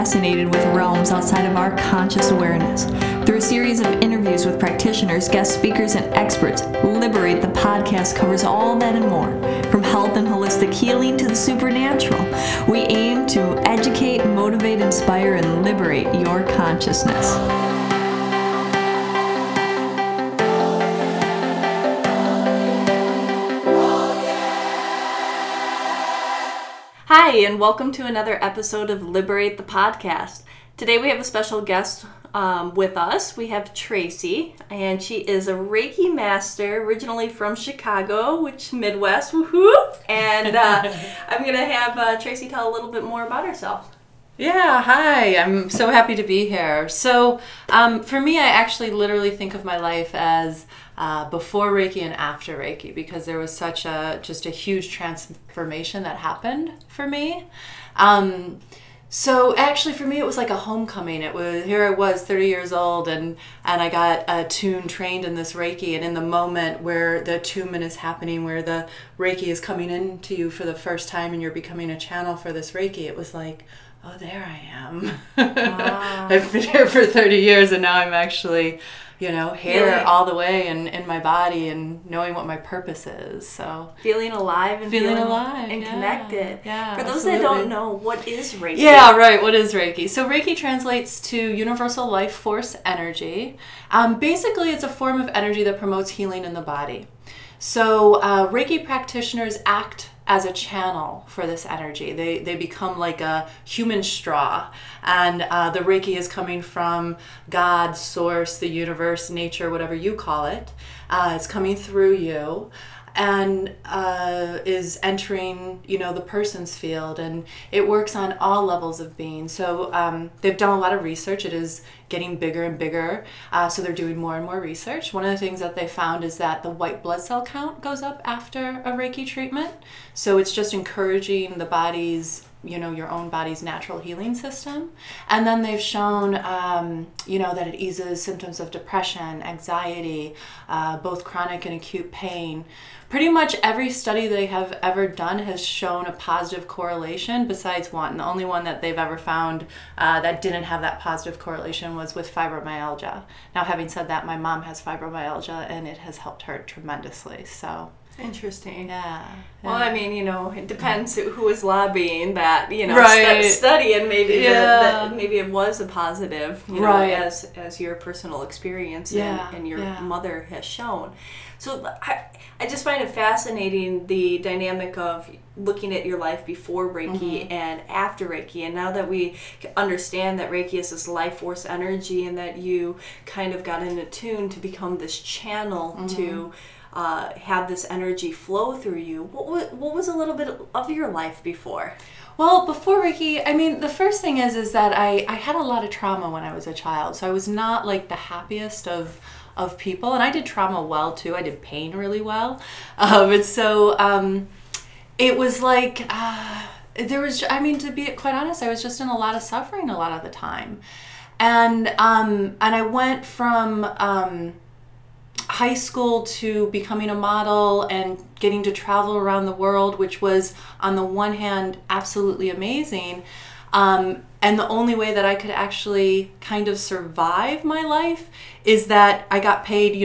fascinated with realms outside of our conscious awareness. Through a series of interviews with practitioners, guest speakers, and experts, Liberate the podcast covers all that and more. From health and holistic healing to the supernatural, we aim to educate, motivate, inspire, and liberate your consciousness. Hi, and welcome to another episode of Liberate the Podcast. Today we have a special guest with us. We have Tracy, and she is a Reiki master, originally from Chicago, which Midwest, woohoo! And I'm going to have Tracy tell a little bit more about herself. Yeah, hi. I'm so happy to be here. So for me, I actually literally think of my life as before Reiki and after Reiki, because there was such just a huge transformation that happened for me. So actually for me, it was like a homecoming. Here I was 30 years old and I got attuned, trained in this Reiki, and in the moment where the attunement is happening, where the Reiki is coming into you for the first time and you're becoming a channel for this Reiki, it was like, oh, there I am. Wow. I've been here for 30 years and now I'm actually, here all the way and in my body and knowing what my purpose is. So feeling alive and feeling alive and connected. Yeah. For those that don't know, what is Reiki? Yeah, right. What is Reiki? So Reiki translates to universal life force energy. Basically, it's a form of energy that promotes healing in the body. So Reiki practitioners act as a channel for this energy. They become like a human straw, and the Reiki is coming from God, source, the universe, nature, whatever you call it. It's coming through you and is entering, the person's field, and it works on all levels of being. So they've done a lot of research. It is getting bigger and bigger, so they're doing more and more research. One of the things that they found is that the white blood cell count goes up after a Reiki treatment. So it's just encouraging the body's, your own body's natural healing system. And then they've shown, that it eases symptoms of depression, anxiety, both chronic and acute pain. Pretty much every study they have ever done has shown a positive correlation besides one. The only one that they've ever found that didn't have that positive correlation was with fibromyalgia. Now, having said that, my mom has fibromyalgia and it has helped her tremendously. So interesting. Yeah. Well, I mean, it depends who is lobbying that, right. study, and maybe maybe it was a positive, right. as your personal experience and your mother has shown. So I just find it fascinating, the dynamic of looking at your life before Reiki and after Reiki. And now that we understand that Reiki is this life force energy and that you kind of got in attune to become this channel to have this energy flow through you, what was a little bit of your life before? Well, before Reiki, I mean, the first thing is that I had a lot of trauma when I was a child. So I was not like the happiest of people, and I did trauma well too. I did pain really well. And so it was like, to be quite honest, I was just in a lot of suffering a lot of the time. And I went from high school to becoming a model and getting to travel around the world, which was on the one hand absolutely amazing, and the only way that I could actually kind of survive my life is that I got paid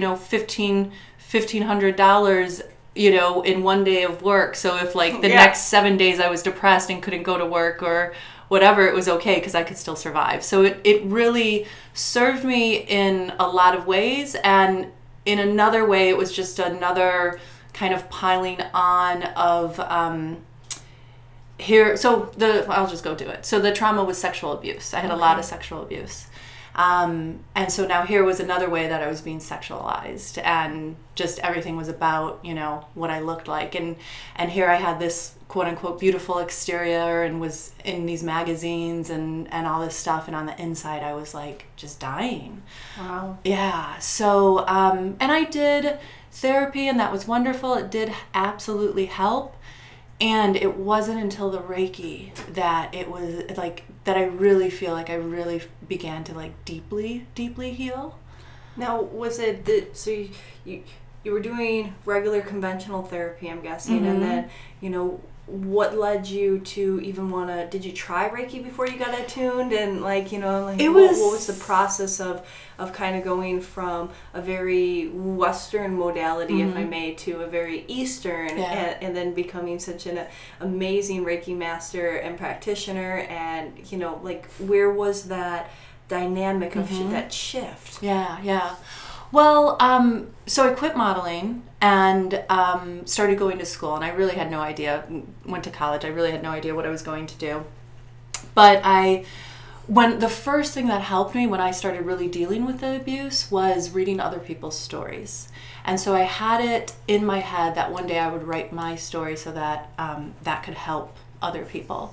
$1,500 in one day of work. So if like the next 7 days I was depressed and couldn't go to work or whatever, it was okay because I could still survive. So it really served me in a lot of ways, and in another way, it was just another kind of piling on of here. So I'll just go do it. So the trauma was sexual abuse. I had a lot of sexual abuse. And so now here was another way that I was being sexualized, and just everything was about, what I looked like. And here I had this quote unquote beautiful exterior and was in these magazines and all this stuff. And on the inside, I was like just dying. Wow. Yeah. So, and I did therapy, and that was wonderful. It did absolutely help. And it wasn't until the Reiki that it was like, that I really feel like I really began to like deeply, deeply heal. Now, was it so you were doing regular conventional therapy, I'm guessing, and then, what led you to even want to, did you try Reiki before you got attuned? And like, what was the process of kind of going from a very Western modality, if I may, to a very Eastern, and then becoming such an amazing Reiki master and practitioner? And, like, where was that dynamic of that shift? Yeah. Well, so I quit modeling and started going to school, and I really had no idea. Went to college. I really had no idea what I was going to do. But the first thing that helped me when I started really dealing with the abuse was reading other people's stories. And so I had it in my head that one day I would write my story so that that could help other people.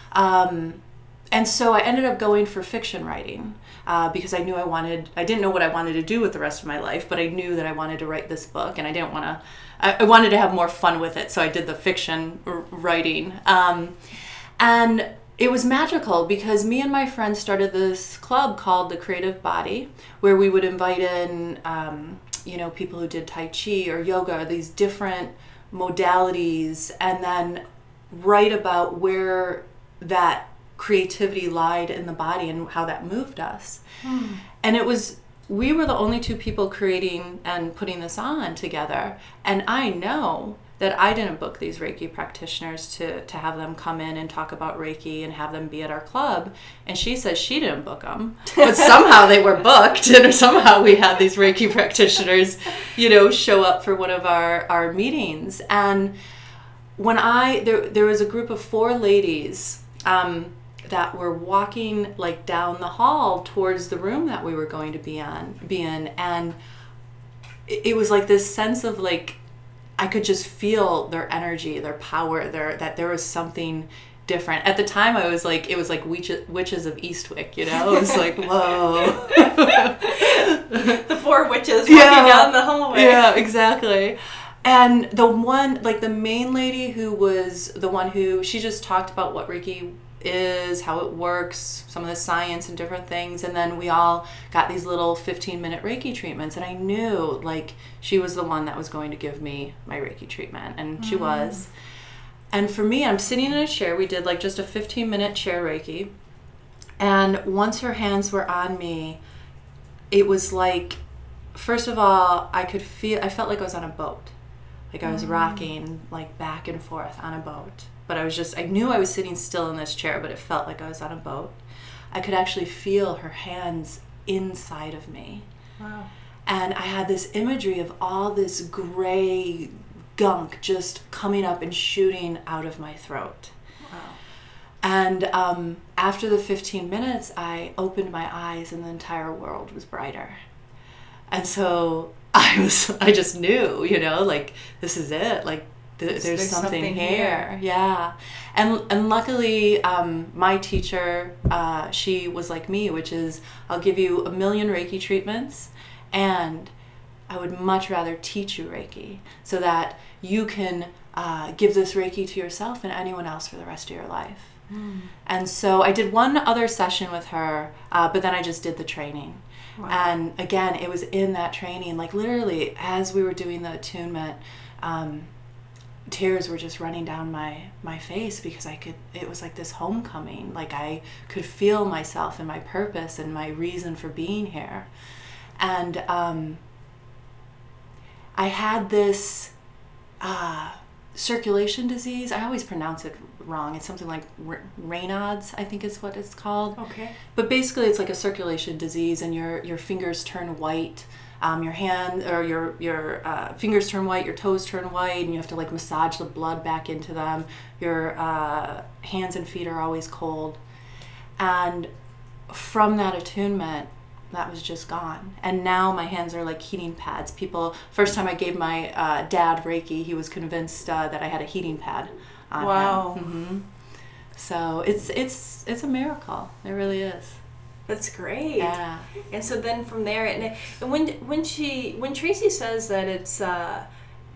And so I ended up going for fiction writing because I knew I didn't know what I wanted to do with the rest of my life, but I knew that I wanted to write this book, and I wanted to have more fun with it. So I did the fiction writing. And it was magical because me and my friends started this club called The Creative Body, where we would invite in, people who did Tai Chi or yoga, or these different modalities, and then write about where that creativity lied in the body and how that moved us. And we were the only two people creating and putting this on together. And I know that I didn't book these Reiki practitioners to have them come in and talk about Reiki and have them be at our club. And she says she didn't book them, but somehow they were booked, and somehow we had these Reiki practitioners, show up for one of our meetings. And when there was a group of 4 ladies that were walking like down the hall towards the room that we were going to be in, and it was like this sense of like I could just feel their energy, their power, that there was something different. At the time it was like Witches of Eastwick, It was like, whoa. The 4 witches walking down the hallway. Yeah, exactly. And the main lady who was the one who, she just talked about what Reiki is, how it works, some of the science and different things, and then we all got these little 15-minute Reiki treatments, and I knew like she was the one that was going to give me my Reiki treatment, and she was. And for me, I'm sitting in a chair. We did like just a 15-minute chair Reiki, and once her hands were on me, it was like, first of all, I felt like I was on a boat. Like I was rocking like back and forth on a boat. But I knew I was sitting still in this chair, but it felt like I was on a boat. I could actually feel her hands inside of me. Wow. And I had this imagery of all this gray gunk just coming up and shooting out of my throat. Wow. And after the 15 minutes, I opened my eyes and the entire world was brighter. And so I just knew, like, this is it. Like, there's something here. Yeah. And luckily, my teacher, she was like me, which is, I'll give you 1 million Reiki treatments, and I would much rather teach you Reiki so that you can give this Reiki to yourself and anyone else for the rest of your life. And so I did one other session with her, but then I just did the training. Wow. And again, it was in that training, like literally as we were doing the attunement, tears were just running down my face because it was like this homecoming. Like I could feel myself and my purpose and my reason for being here. And I had this circulation disease. I always pronounce it wrong. It's something like Raynaud's, I think is what it's called. Okay. But basically it's like a circulation disease, and your fingers turn white. Your hand or your fingers turn white, your toes turn white, and you have to like massage the blood back into them. Your hands and feet are always cold. And from that attunement, that was just gone. And now my hands are like heating pads. First time I gave my dad Reiki, he was convinced that I had a heating pad on him. Wow. Mm-hmm. So it's a miracle. It really is. That's great. Yeah. And so then from there, and when Tracy says that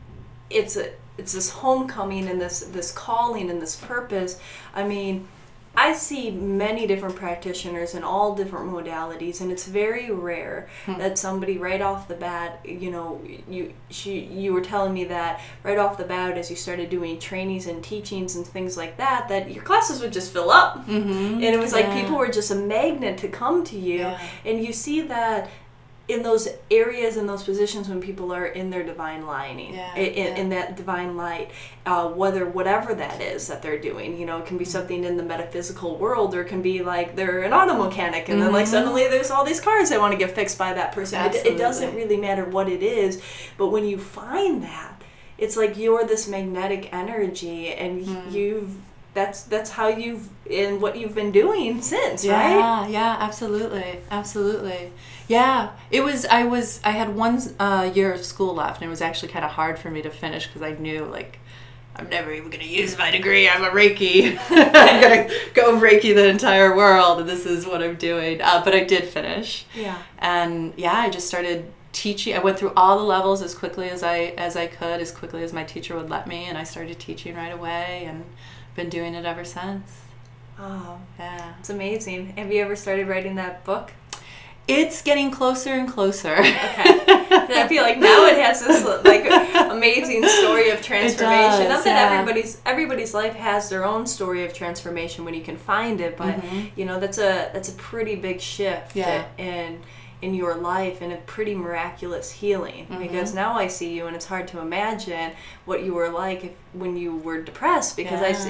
it's this homecoming and this calling and this purpose, I mean, I see many different practitioners in all different modalities, and it's very rare that somebody right off the bat, you were telling me that right off the bat as you started doing trainings and teachings and things like that, that your classes would just fill up. And it was like people were just a magnet to come to you, and you see that in those areas, in those positions when people are in their divine lining, in that divine light, whatever that is that they're doing, it can be something in the metaphysical world, or it can be like they're an auto mechanic, and then like suddenly there's all these cars they want to get fixed by that person. It doesn't really matter what it is, but when you find that, it's like you're this magnetic energy, and that's how what you've been doing since, right? Yeah, absolutely. Yeah, I had 1 year of school left, and it was actually kind of hard for me to finish because I knew, like, I'm never even going to use my degree. I'm a Reiki. I'm going to go Reiki the entire world, and this is what I'm doing. But I did finish. Yeah. And I just started teaching. I went through all the levels as quickly as I could, as quickly as my teacher would let me, and I started teaching right away, and been doing it ever since. Oh, yeah. It's amazing. Have you ever started writing that book? It's getting closer and closer. Okay. I feel like now it has this like amazing story of transformation. Not that everybody's life has their own story of transformation when you can find it, but that's a pretty big shift in your life, and a pretty miraculous healing. Because now I see you, and it's hard to imagine what you were like when you were depressed. Because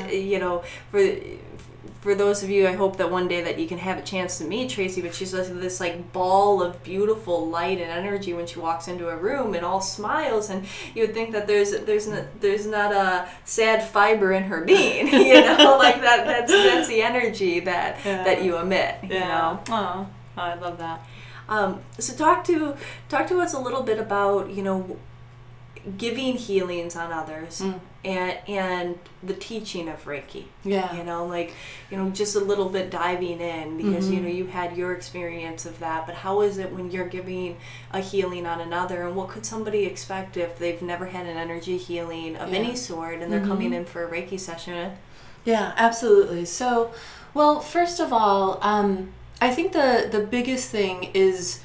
for those of you, I hope that one day that you can have a chance to meet Tracy, but she's like this like ball of beautiful light and energy when she walks into a room, and all smiles, and you would think that there's not a sad fiber in her being, like that's the energy that you emit, Oh, I love that. So talk to us a little bit about, giving healings on others and the teaching of Reiki. Just a little bit diving in, because you had your experience of that, but how is it when you're giving a healing on another, and what could somebody expect if they've never had an energy healing of any sort, and they're coming in for a Reiki session? Yeah, absolutely. So, well, first of all, I think the biggest thing is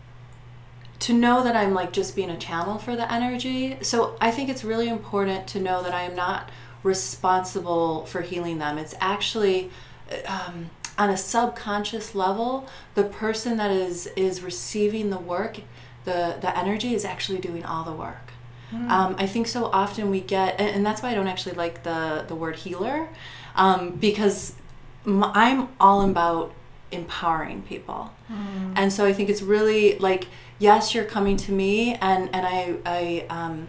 to know that I'm like just being a channel for the energy. So I think it's really important to know that I am not responsible for healing them. It's actually on a subconscious level, the person that is receiving the work, the energy is actually doing all the work. I think so often we get, and that's why I don't actually like the word healer, because I'm all about empowering people. And so I think it's really like, yes, you're coming to me, and I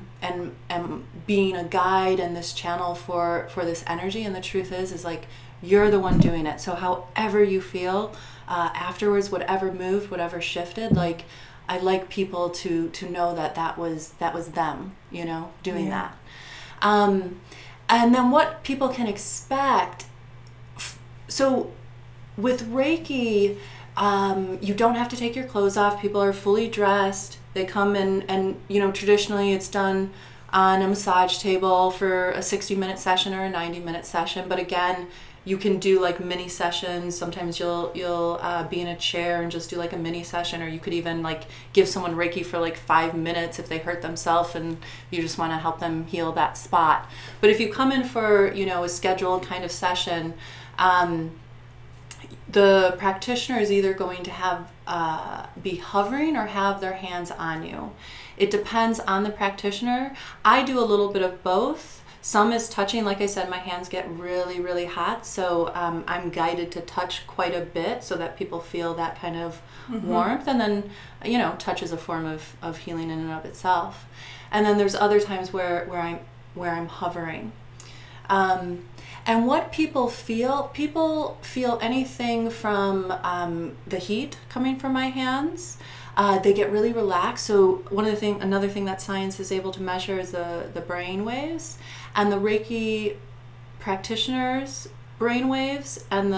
am being a guide and this channel for this energy, and the truth is like you're the one doing it. So however you feel afterwards, whatever moved, whatever shifted, like I like people to know that was them, doing that. And then what people can expect. So with Reiki, you don't have to take your clothes off. People are fully dressed. They come in, and traditionally it's done on a massage table for a 60-minute session or a 90-minute session. But again, you can do like mini sessions. Sometimes you'll be in a chair and just do like a mini session, or you could even like give someone Reiki for like 5 minutes if they hurt themselves and you just want to help them heal that spot. But if you come in for a scheduled kind of session, the practitioner is either going to have be hovering or have their hands on you. It depends on the practitioner. I do a little bit of both. Some is touching. Like I said, my hands get really, really hot, so I'm guided to touch quite a bit so that people feel that kind of warmth. And then, touch is a form of healing in and of itself. And then there's other times where I'm hovering. And what people feel anything from the heat coming from my hands. They get really relaxed. So another thing that science is able to measure is the brain waves, and the Reiki practitioners' brain waves and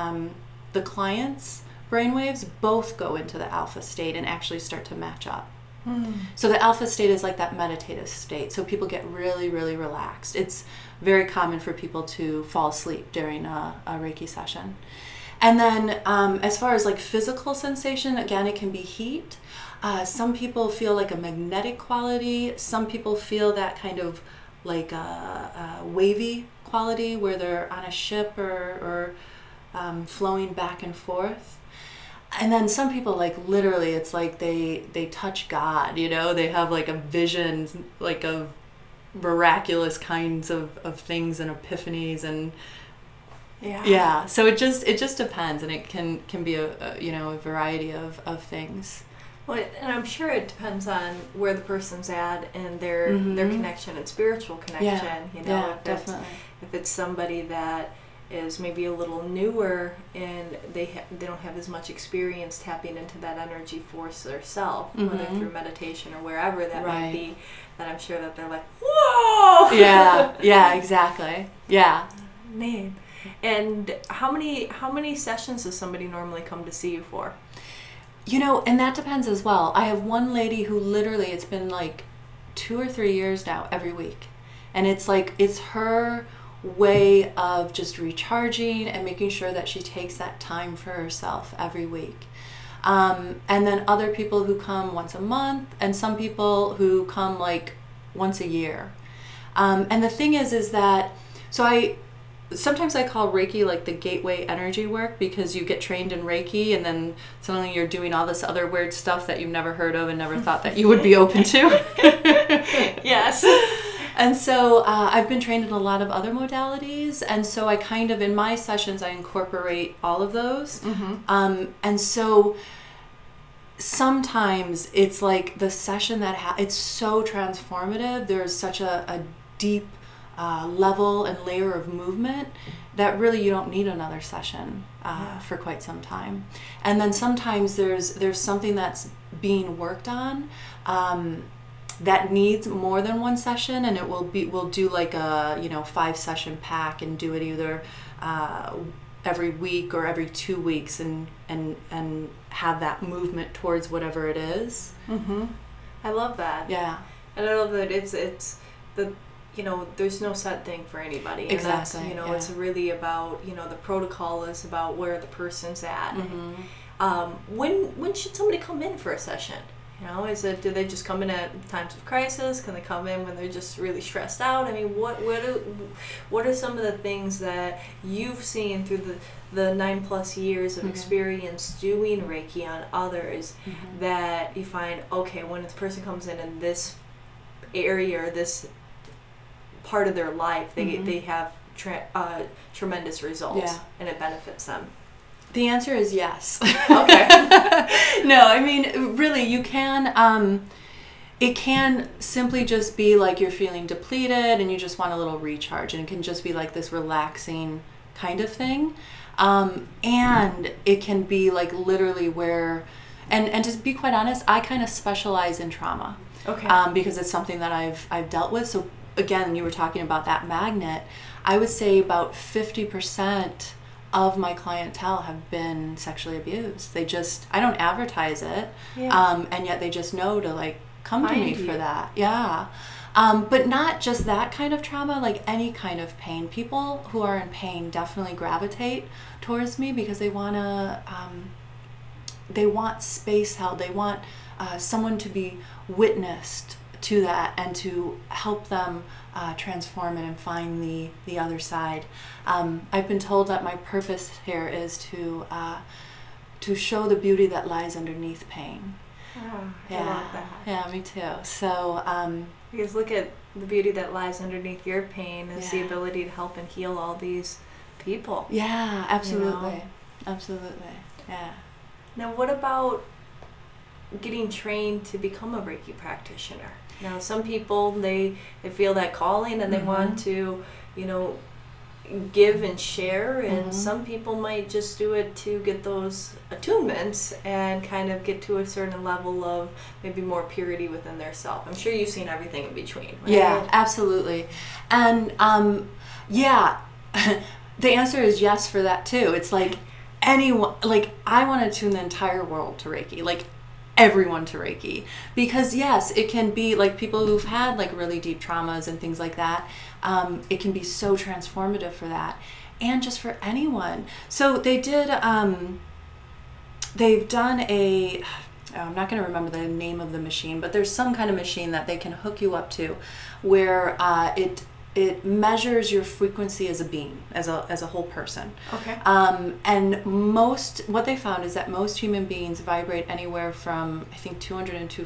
the clients' brain waves both go into the alpha state and actually start to match up. So the alpha state is like that meditative state. So people get really, really relaxed. It's very common for people to fall asleep during a Reiki session. And then as far as like physical sensation, again, it can be heat. Some people feel like a magnetic quality. Some people feel that kind of like a wavy quality where they're on a ship or flowing back and forth. And then some people, like, literally, it's like they touch God, you know? They have like a vision, like, of miraculous kinds of things and epiphanies and yeah. So it just depends, and it can be a variety of things. Well, and I'm sure it depends on where the person's at and their connection and spiritual connection. Definitely. If it's somebody that is maybe a little newer and they don't have as much experience tapping into that energy force themselves, whether through meditation or wherever that might be, then I'm sure that they're like, whoa! Yeah, exactly. Yeah. Man. And how many sessions does somebody normally come to see you for? And that depends as well. I have one lady who literally, it's been like 2 or 3 years now, every week. And it's like, it's her way of just recharging and making sure that she takes that time for herself every week. And then other people who come once a month, and some people who come like once a year. And the thing is that, sometimes I call Reiki like the gateway energy work, because you get trained in Reiki and then suddenly you're doing all this other weird stuff that you've never heard of and never thought that you would be open to. Yes. And so I've been trained in a lot of other modalities, and so I kind of, in my sessions, I incorporate all of those. And so sometimes it's like the session it's so transformative. There's such a deep level and layer of movement that really you don't need another session for quite some time. And then sometimes there's something that's being worked on that needs more than one session, and we'll do like a 5-session pack and do it either every week or every 2 weeks and have that movement towards whatever it is. I love that. Yeah. And I love that it's the there's no set thing for anybody. And exactly. That's, it's really about, the protocol is about where the person's at. When should somebody come in for a session? Do they just come in at times of crisis? Can they come in when they're just really stressed out? I mean, what are some of the things that you've seen through the 9+ years of experience doing Reiki on others that you find, okay, when this person comes in this area or this part of their life, they have tremendous results and it benefits them? The answer is yes. Okay. No, I mean, really, you can, it can simply just be like you're feeling depleted and you just want a little recharge, and it can just be like this relaxing kind of thing. And it can be like literally where, and to be quite honest, I kind of specialize in trauma. Okay. Because it's something that I've dealt with. So again, you were talking about that magnet. I would say about 50% of my clientele have been sexually abused. I don't advertise it, and yet they just know to like come to me for that. Yeah. But not just that kind of trauma, like any kind of pain. People who are in pain definitely gravitate towards me because they want space held. They want someone to be witnessed to that and to help them transform it and find the other side. I've been told that my purpose here is to show the beauty that lies underneath pain. Oh, I love that. Yeah, me too. So because look at the beauty that lies underneath your pain is the ability to help and heal all these people. Yeah, absolutely. Absolutely. Yeah. Now, what about getting trained to become a Reiki practitioner? Now, some people, they feel that calling and they want to, give and share, and some people might just do it to get those attunements and kind of get to a certain level of maybe more purity within their self. I'm sure you've seen everything in between, right? Yeah, absolutely. And the answer is yes for that too. It's like anyone, like I want to tune the entire world to Reiki, like everyone to Reiki, because yes, it can be like people who've had like really deep traumas and things like that. It can be so transformative for that, and just for anyone. So they did. They've done a. I'm not going to remember the name of the machine, but there's some kind of machine that they can hook you up to, where it measures your frequency as a being, as a whole person. Okay. And what they found is that most human beings vibrate anywhere from, I think, 200 to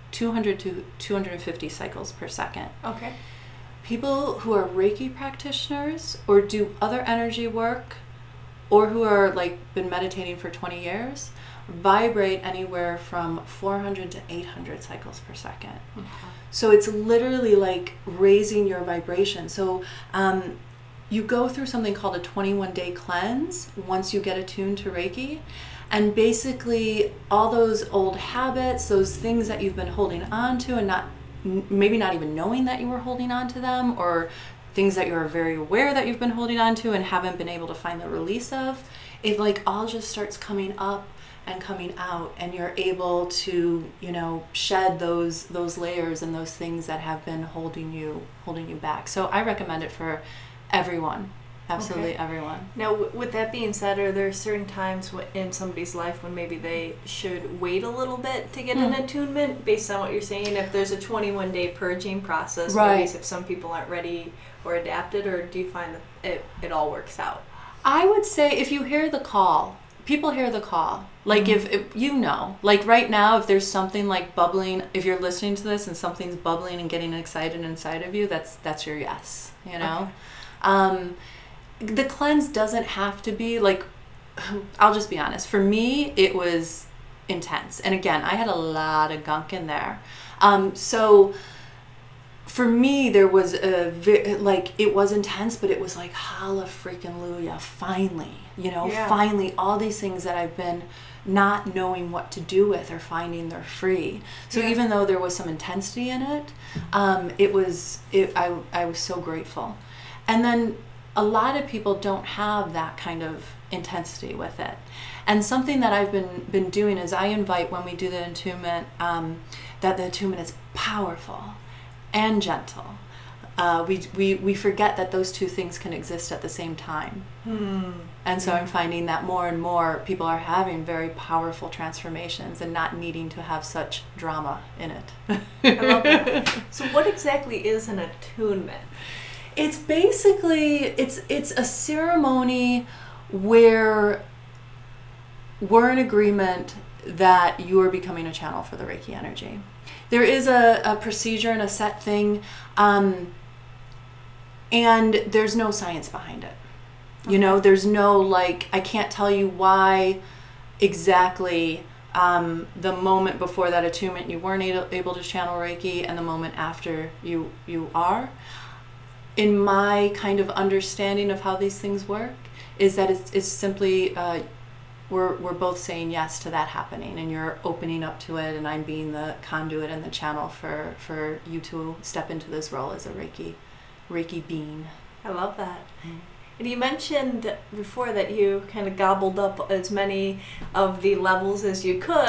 250 cycles per second. Okay. People who are Reiki practitioners or do other energy work, or who are like been meditating for 20 years, vibrate anywhere from 400 to 800 cycles per second. Mm-hmm. So it's literally like raising your vibration. So you go through something called a 21-day cleanse once you get attuned to Reiki. And basically all those old habits, those things that you've been holding on to and maybe not even knowing that you were holding on to them, or things that you're very aware that you've been holding on to and haven't been able to find the release of, it like all just starts coming up and coming out, and you're able to, shed those layers and those things that have been holding you back. So I recommend it for everyone, absolutely everyone. Now, with that being said, are there certain times in somebody's life when maybe they should wait a little bit to get an attunement, based on what you're saying? If there's a 21-day purging process, right, maybe if some people aren't ready or adapted, or do you find that it all works out? I would say if you hear the call, people hear the call. Like if like right now, if there's something like bubbling, if you're listening to this and something's bubbling and getting excited inside of you, that's your yes, Okay. The cleanse doesn't have to be like, I'll just be honest. For me, it was intense. And again, I had a lot of gunk in there. So for me, there was it was intense, but it was like, hallelujah, finally, finally all these things that I've been not knowing what to do with or finding they're free. So even though there was some intensity in it, I was so grateful. And then a lot of people don't have that kind of intensity with it. And something that I've been doing is I invite, when we do the attunement, that the attunement is powerful and gentle. We forget that those two things can exist at the same time. And so I'm finding that more and more people are having very powerful transformations and not needing to have such drama in it. I love that. So what exactly is an attunement? It's basically, it's a ceremony where we're in agreement that you are becoming a channel for the Reiki energy. There is a procedure and a set thing, and there's no science behind it. Okay. There's no, I can't tell you why exactly the moment before that attunement you weren't able to channel Reiki and the moment after you are. In my kind of understanding of how these things work, is that it's simply we're both saying yes to that happening, and you're opening up to it, and I'm being the conduit and the channel for you to step into this role as a Reiki being. I love that. And you mentioned before that you kind of gobbled up as many of the levels as you could,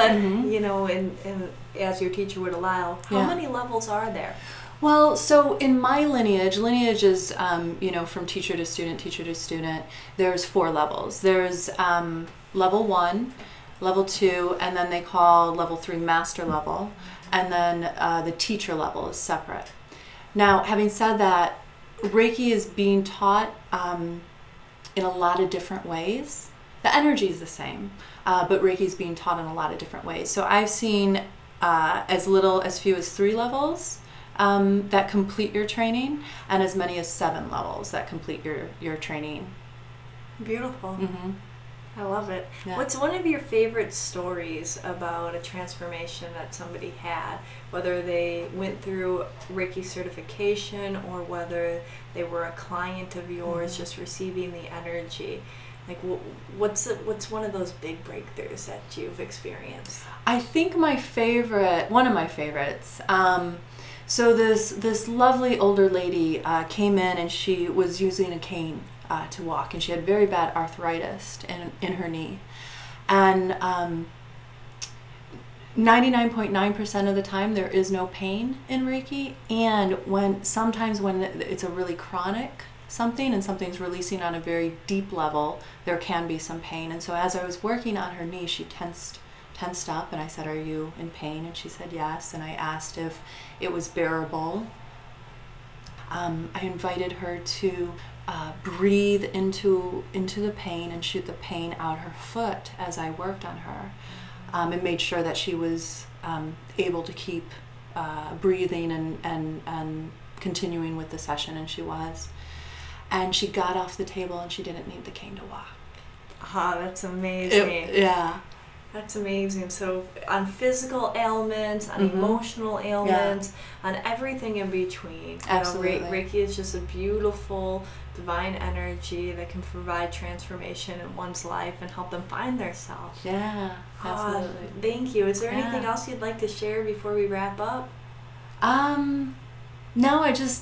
and as your teacher would allow. How many levels are there? Well, so in my lineage is, from teacher to student, there's 4 levels. There's level 1, level 2, and then they call level 3 master level, and then the teacher level is separate. Now, having said that, Reiki is being taught in a lot of different ways. The energy is the same, but Reiki is being taught in a lot of different ways. So I've seen as few as 3 levels that complete your training, and as many as 7 levels that complete your training. Beautiful. Mm-hmm. I love it. Yeah. What's one of your favorite stories about a transformation that somebody had, whether they went through Reiki certification or whether they were a client of yours, just receiving the energy? What's one of those big breakthroughs that you've experienced? I think one of my favorites. So this lovely older lady came in, and she was using a cane to walk, and she had very bad arthritis in her knee. And 99.9% of the time there is no pain in Reiki, and sometimes when it's a really chronic something and something's releasing on a very deep level, there can be some pain. And so as I was working on her knee, she tensed up, and I said, "Are you in pain?" And she said yes, and I asked if it was bearable. I invited her to breathe into the pain and shoot the pain out her foot as I worked on her, and made sure that she was able to keep breathing and continuing with the session, and she was. And she got off the table and she didn't need the cane to walk. That's amazing. Yeah. That's amazing. So on physical ailments, on emotional ailments, on everything in between. Absolutely. Reiki is just a beautiful divine energy that can provide transformation in one's life and help them find their self. Yeah, absolutely. Thank you. Is there anything else you'd like to share before we wrap up? No, I just,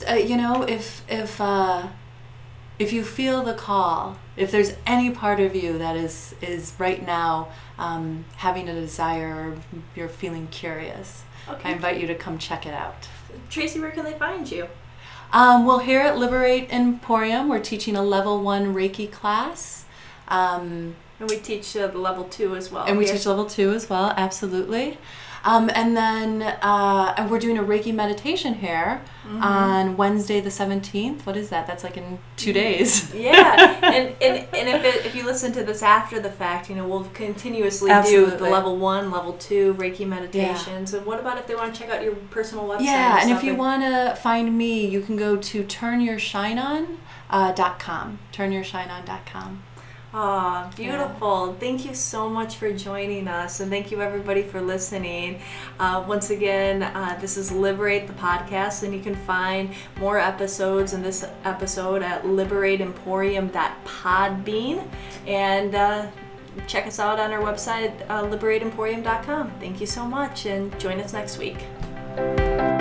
if you feel the call, if there's any part of you that is right now having a desire, or you're feeling curious, I invite you to come check it out. Tracy, where can they find you? Well, here at Liberate Emporium, we're teaching a level 1 Reiki class. And we teach the level 2 as well. And we teach level 2 as well, absolutely. And then we're doing a Reiki meditation here on Wednesday the 17th. What is that? That's like in 2 days. Yeah. And if you listen to this after the fact, we'll continuously do the level 1, level 2 Reiki meditations. And what about if they want to check out your personal website? Yeah, and if you want to find me, you can go to turnyourshineon.com. turnyourshineon.com. Oh, beautiful. Yeah. Thank you so much for joining us, and thank you everybody for listening. Once again, this is Liberate the Podcast, and you can find more episodes in this episode at liberateemporium.podbean, and check us out on our website, liberateemporium.com. Thank you so much, and join us next week.